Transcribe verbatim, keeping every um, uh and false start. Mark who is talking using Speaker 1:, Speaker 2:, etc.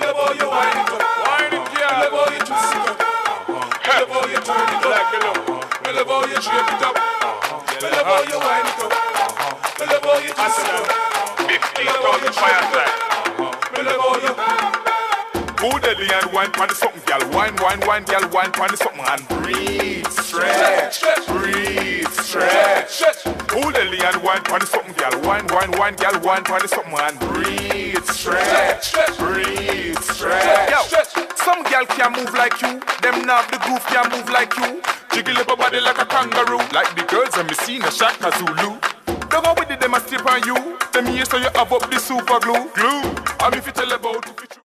Speaker 1: love how you wind it up.
Speaker 2: Wine it,
Speaker 1: Me
Speaker 2: girl.
Speaker 1: love how you twist it up. Me love how you turn it up.
Speaker 2: Like below.
Speaker 1: Me love how you shake it up. Me love how you wind it up. Me love how you twist it up.
Speaker 2: fifteen thousand fireside.
Speaker 1: Me love how you.
Speaker 2: Go deadly and wine pan the something, girl. Wine, wine, wine, girl. Wine pan the something and breathe, stretch, breathe, stretch. Go deadly and wine pan the something, girl. Wine, wine, wine, girl. Wine pan the something and breathe, stretch, breathe, stretch. Yo, some girl can't move like you. Them nav the groove can't move like you. Jiggle up a body like a kangaroo, like the girls and me seen a Shaka Zulu. Don't go with it, them a step on you. Them here so you have up the super glue. Glue. I'm if you tell about it.